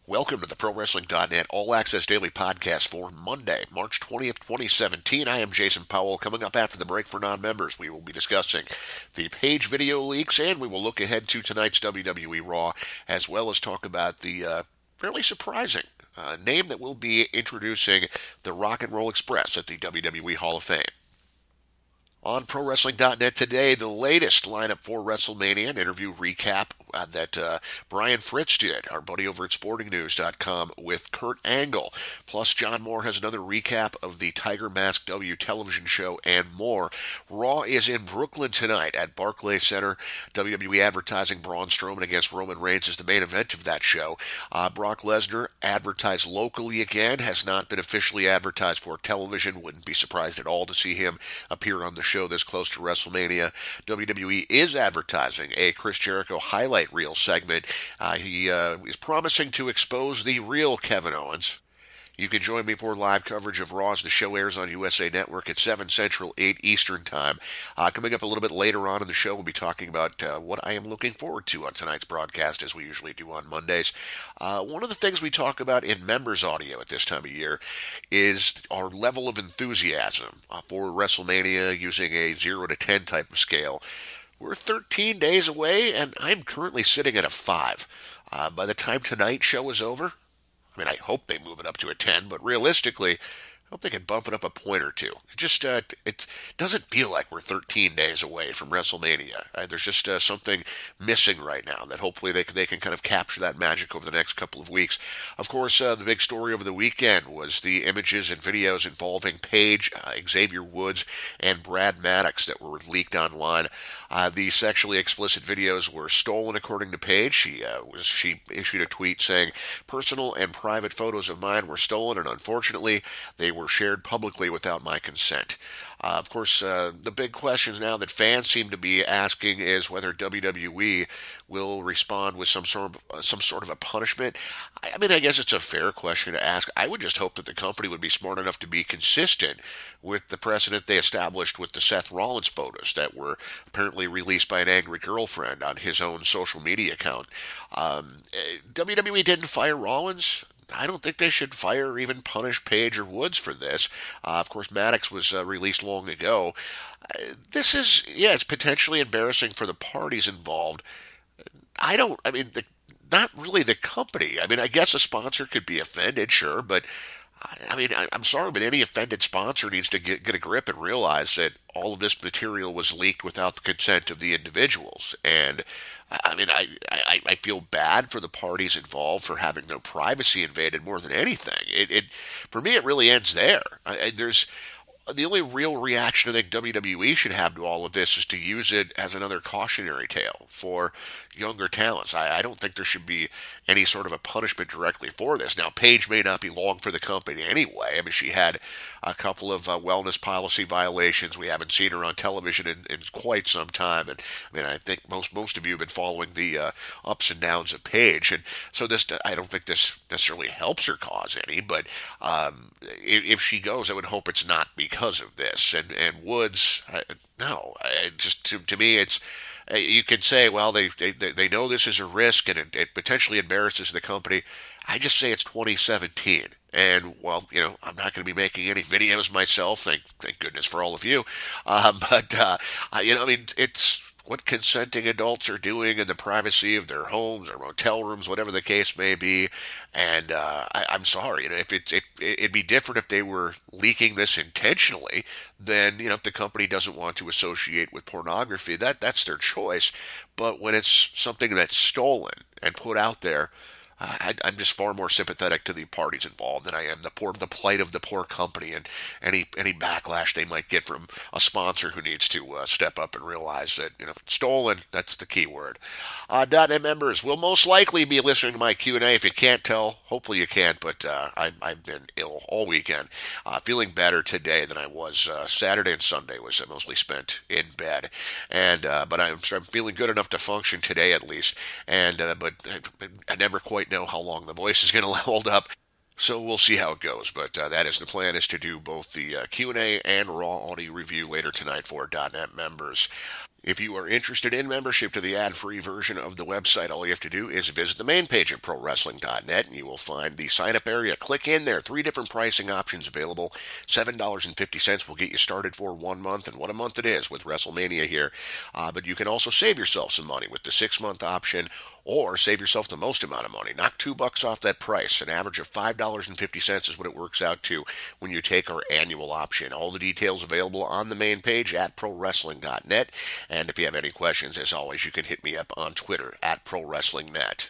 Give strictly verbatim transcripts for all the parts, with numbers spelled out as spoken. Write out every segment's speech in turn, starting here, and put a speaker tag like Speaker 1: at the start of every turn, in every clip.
Speaker 1: Welcome to the Pro Wrestling dot net All Access Daily Podcast for Monday, March twentieth, twenty seventeen. I am Jason Powell. Coming up after the break for non-members, we will be discussing the Page video leaks, and we will look ahead to tonight's W W E Raw, as well as talk about the uh, fairly surprising uh, name that will be introducing the Rock and Roll Express at the W W E Hall of Fame. On Pro Wrestling dot net today, the latest lineup for WrestleMania, an interview recap uh, that uh, Brian Fritz did, our buddy over at Sporting News dot com, with Kurt Angle. Plus, John Moore has another recap of the Tiger Mask W television show and more. Raw is in Brooklyn tonight at Barclays Center. W W E advertising Braun Strowman against Roman Reigns is the main event of that show. Uh, Brock Lesnar, advertised locally again, has not been officially advertised for television. Wouldn't be surprised at all to see him appear on the show this close to WrestleMania. W W E is advertising a Chris Jericho highlight reel segment. Uh, he uh, is promising to expose the real Kevin Owens. You can join me for live coverage of Raw as the show airs on U S A Network at seven Central, eight Eastern Time. Uh, coming up a little bit later on in the show, we'll be talking about uh, what I am looking forward to on tonight's broadcast, as we usually do on Mondays. Uh, one of the things we talk about in members audio at this time of year is our level of enthusiasm uh, for WrestleMania using a zero to ten type of scale. We're thirteen days away, and I'm currently sitting at a five. Uh, by the time tonight's show is over, I mean, I hope they move it up to a ten, but realistically, I hope they can bump it up a point or two. It just uh, it doesn't feel like we're thirteen days away from WrestleMania. Uh, there's just uh, something missing right now that hopefully they, they can kind of capture that magic over the next couple of weeks. Of course, uh, the big story over the weekend was the images and videos involving Paige, uh, Xavier Woods, and Brad Maddox that were leaked online. Uh, the sexually explicit videos were stolen, according to Paige. She uh, was she issued a tweet saying, "Personal and private photos of mine were stolen, and unfortunately, they were shared publicly without my consent." Uh, of course, uh, the big question now that fans seem to be asking is whether W W E will respond with some sort of uh, some sort of a punishment. I, I mean, I guess it's a fair question to ask. I would just hope that the company would be smart enough to be consistent with the precedent they established with the Seth Rollins photos that were apparently released by an angry girlfriend on his own social media account. Um, W W E didn't fire Rollins. I don't think they should fire or even punish Page or Woods for this. Uh, of course, Maddox was uh, released long ago. Uh, this is, yeah, it's potentially embarrassing for the parties involved. I don't, I mean, the, not really the company. I mean, I guess a sponsor could be offended, sure, but I mean, I, I'm sorry, but any offended sponsor needs to get, get a grip and realize that all of this material was leaked without the consent of the individuals. And I mean, I, I, I feel bad for the parties involved for having their privacy invaded more than anything. It, it for me, it really ends there. I, I, there's the only real reaction I think W W E should have to all of this is to use it as another cautionary tale for younger talents. I, I don't think there should be any sort of a punishment directly for this. Now, Paige may not be long for the company anyway. I mean, she had a couple of uh, wellness policy violations. We haven't seen her on television in, in quite some time. And I mean, I think most most of you have been following the uh, ups and downs of Paige. And so this, I don't think this necessarily helps her cause any. But um, if, if she goes, I would hope it's not because of this. And and Woods, I, no, I, just to, to me, it's. You can say, well, they they, they know this is a risk and it, it potentially embarrasses the company. I just say it's twenty seventeen. And, well, you know, I'm not going to be making any videos myself. Thank thank goodness for all of you. Um, but, uh, you know, I mean, it's what consenting adults are doing in the privacy of their homes or motel rooms, whatever the case may be. And uh, I, I'm sorry, you know, if it, it it'd be different if they were leaking this intentionally. Then, you know, if the company doesn't want to associate with pornography, that that's their choice. But when it's something that's stolen and put out there, uh, I, I'm just far more sympathetic to the parties involved than I am the poor, the plight of the poor company and any any backlash they might get from a sponsor who needs to uh, step up and realize that, you know, stolen, that's the key word. Uh, .net members will most likely be listening to my Q and A. If you can't tell, hopefully you can't, but uh, I, I've been ill all weekend. Uh, feeling better today than I was uh, Saturday and Sunday was mostly spent in bed. And uh, but I'm, I'm feeling good enough to function today at least. And uh, but I, I never quite know how long the voice is going to hold up. So we'll see how it goes, but uh, that is the plan, is to do both the uh, Q and A and Raw audio review later tonight for .net members. If you are interested in membership to the ad-free version of the website, all you have to do is visit the main page at pro wrestling dot net, and you will find the sign-up area. Click in there. Three different pricing options available. seven dollars and fifty cents will get you started for one month, and what a month it is with WrestleMania here. Uh, but you can also save yourself some money with the six-month option, or save yourself the most amount of money. Knock two bucks off that price. An average of five dollars and fifty cents is what it works out to when you take our annual option. All the details available on the main page at pro wrestling dot net. And if you have any questions, as always, you can hit me up on Twitter at pro wrestling net.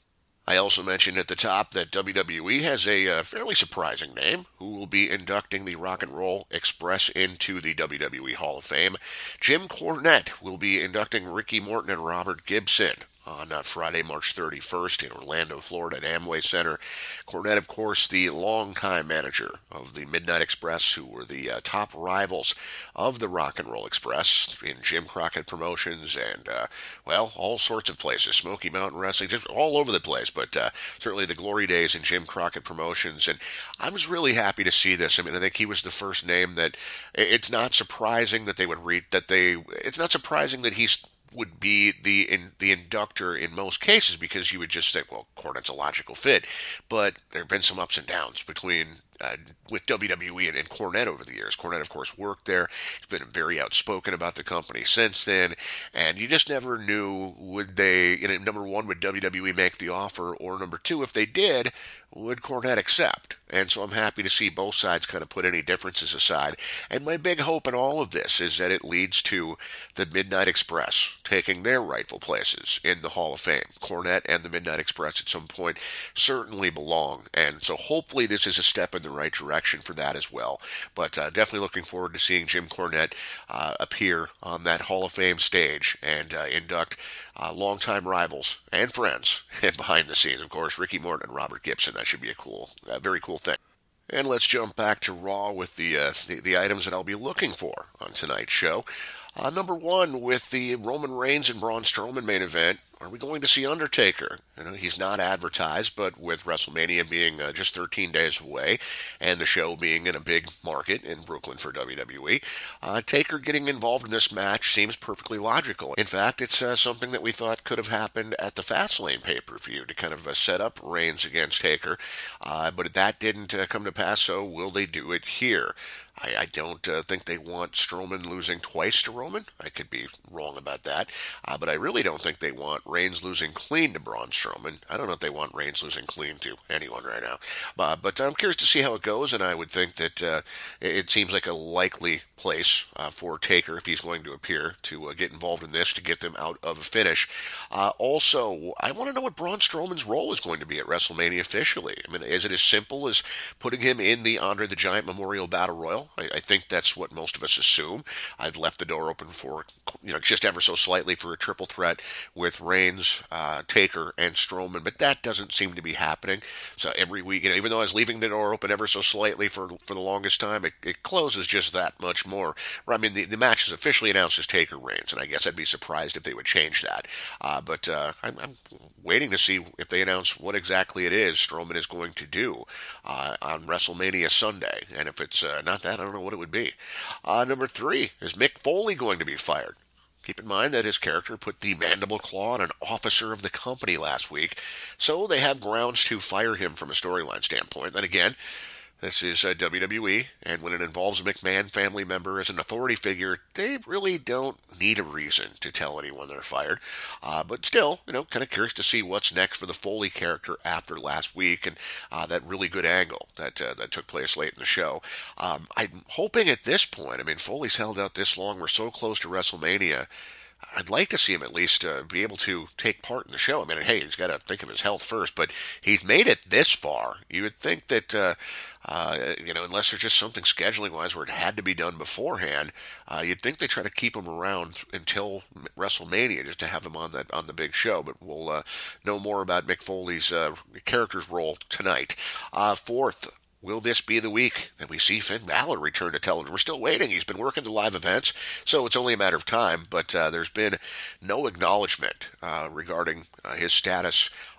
Speaker 1: I also mentioned at the top that W W E has a uh, fairly surprising name who will be inducting the Rock and Roll Express into the W W E Hall of Fame. Jim Cornette will be inducting Ricky Morton and Robert Gibson on uh, Friday, March thirty-first in Orlando, Florida at Amway Center. Cornette, of course, the longtime manager of the Midnight Express, who were the uh, top rivals of the Rock and Roll Express in Jim Crockett Promotions and, uh, well, all sorts of places. Smoky Mountain Wrestling, just all over the place, but uh, certainly the glory days in Jim Crockett Promotions. And I was really happy to see this. I mean, I think he was the first name that it's not surprising that they would read, that they, it's not surprising that he's would be the in, the inductor in most cases, because you would just think, well, Cornette's a logical fit. But there have been some ups and downs between uh, with W W E and, and Cornette over the years. Cornette, of course, worked there. He's been very outspoken about the company since then, and you just never knew, would they, you know, number one, would W W E make the offer, or number two, if they did, would Cornette accept? And so I'm happy to see both sides kind of put any differences aside. And my big hope in all of this is that it leads to the Midnight Express taking their rightful places in the Hall of Fame. Cornette and the Midnight Express at some point certainly belong. And so hopefully this is a step in the right direction for that as well. But uh, definitely looking forward to seeing Jim Cornette uh, appear on that Hall of Fame stage and uh, induct uh, longtime rivals and friends. And behind the scenes, of course, Ricky Morton and Robert Gibson. That should be a cool, uh, very cool thing. And let's jump back to Raw with the, uh, the the items that I'll be looking for on tonight's show. Uh, number one, with the Roman Reigns and Braun Strowman main event, are we going to see Undertaker? You know, he's not advertised, but with WrestleMania being uh, just thirteen days away and the show being in a big market in Brooklyn for W W E, uh, Taker getting involved in this match seems perfectly logical. In fact, it's uh, something that we thought could have happened at the Fastlane pay-per-view to kind of uh, set up Reigns against Taker, uh, but that didn't uh, come to pass, so will they do it here? I, I don't uh, think they want Strowman losing twice to Roman. I could be wrong about that. Uh, but I really don't think they want Reigns losing clean to Braun Strowman. I don't know if they want Reigns losing clean to anyone right now. Uh, but I'm curious to see how it goes, and I would think that uh, it seems like a likely place uh, for Taker, if he's going to appear, to uh, get involved in this to get them out of a finish. Uh, also, I want to know what Braun Strowman's role is going to be at WrestleMania officially. I mean, is it as simple as putting him in the Andre the Giant Memorial Battle Royal? I, I think that's what most of us assume. I've left the door open for, you know, just ever so slightly for a triple threat with Reigns, uh, Taker, and Strowman, but that doesn't seem to be happening. So every week, you know, even though I was leaving the door open ever so slightly for for the longest time, it, it closes just that much more. I mean, the, the match is officially announced as Taker Reigns, and I guess I'd be surprised if they would change that. Uh, but uh, I'm, I'm waiting to see if they announce what exactly it is Strowman is going to do uh, on WrestleMania Sunday. And if it's uh, not that, I don't know what it would be. Uh, number three, is Mick Foley going to be fired? Keep in mind that his character put the mandible claw on an officer of the company last week, so they have grounds to fire him from a storyline standpoint. Then again, this is uh, W W E, and when it involves a McMahon family member as an authority figure, they really don't need a reason to tell anyone they're fired. Uh, but still, you know, kind of curious to see what's next for the Foley character after last week and uh, that really good angle that uh, that took place late in the show. Um, I'm hoping at this point, I mean, Foley's held out this long. We're so close to WrestleMania. I'd like to see him at least uh, be able to take part in the show. I mean, hey, he's got to think of his health first, but he's made it this far. You would think that, uh, uh, you know, unless there's just something scheduling-wise where it had to be done beforehand, uh, you'd think they try to keep him around until WrestleMania just to have him on that on the big show. But we'll uh, know more about Mick Foley's uh, character's role tonight. Uh, fourth. Will this be the week that we see Finn Balor return to television? We're still waiting. He's been working the live events, so it's only a matter of time. But uh, there's been no acknowledgement uh, regarding uh, his status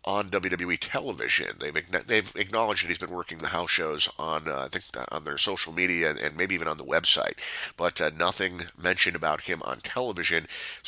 Speaker 1: on W W E television. They've they've acknowledged that he's been working the house shows on uh, I think uh, on their social media and, and maybe even on the website, but uh, nothing mentioned about him on television.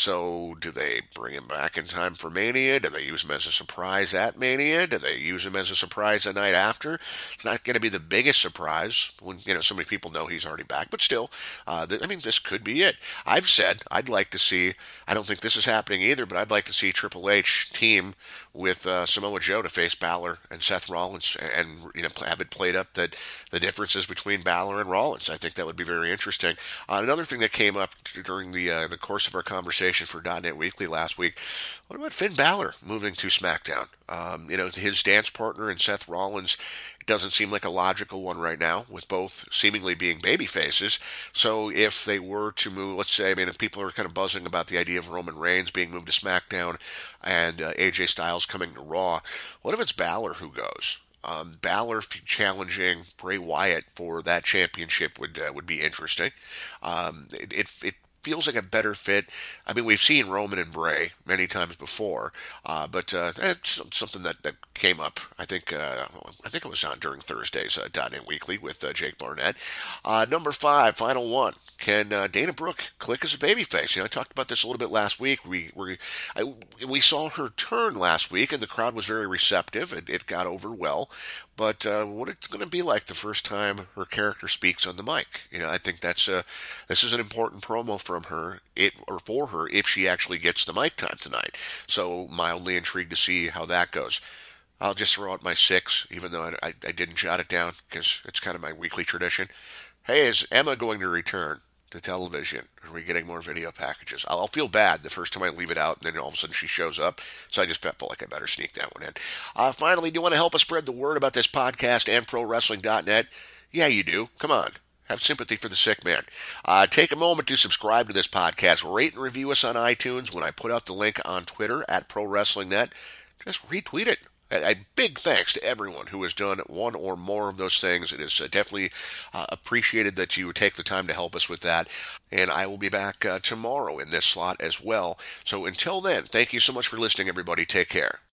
Speaker 1: So do they bring him back in time for Mania? Do they use him as a surprise at Mania? Do they use him as a surprise the night after? It's not going to be the biggest surprise when you know so many people know he's already back, but still, uh, th- I mean, this could be it. I've said I'd like to see. I don't think this is happening either, but I'd like to see Triple H team with uh, Samoa Joe to face Balor and Seth Rollins, and you know have it played up that the differences between Balor and Rollins. I think that would be very interesting. Uh, another thing that came up during the uh, the course of our conversation for .net Weekly last week. What about Finn Balor moving to SmackDown? Um, you know, his dance partner and Seth Rollins doesn't seem like a logical one right now, with both seemingly being baby faces. So if they were to move, let's say, I mean, if people are kind of buzzing about the idea of Roman Reigns being moved to SmackDown and uh, A J Styles coming to Raw, what if it's Balor who goes? Um, Balor challenging Bray Wyatt for that championship would uh, would be interesting. Um, it, it, it feels like a better fit. I mean, we've seen Roman and Bray many times before, uh, but uh, it's something that, that came up. I think uh, I think it was on during Thursday's uh, .net Weekly with uh, Jake Barnett. Uh, number five, final one. Can uh, Dana Brooke click as a babyface? You know, I talked about this a little bit last week. We we I, we saw her turn last week, and the crowd was very receptive. It, it got over well. But uh, what it's going to be like the first time her character speaks on the mic? You know, I think that's a this is an important promo from her, it or for her if she actually gets the mic time tonight. So mildly intrigued to see how that goes. I'll just throw out my six, even though I, I, I didn't jot it down because it's kind of my weekly tradition. Hey, is Emma going to return to television? Are we getting more video packages? I'll, I'll feel bad the first time I leave it out, and then all of a sudden she shows up. So I just felt like I better sneak that one in. Uh, finally, do you want to help us spread the word about this podcast and Pro Wrestling dot net? Yeah, you do. Come on. Have sympathy for the sick man. Uh, take a moment to subscribe to this podcast. Rate and review us on iTunes. When I put out the link on Twitter at Pro Wrestling dot net, just retweet it. A, a big thanks to everyone who has done one or more of those things. It is uh, definitely uh, appreciated that you take the time to help us with that. And I will be back uh, tomorrow in this slot as well. So until then, thank you so much for listening, everybody. Take care.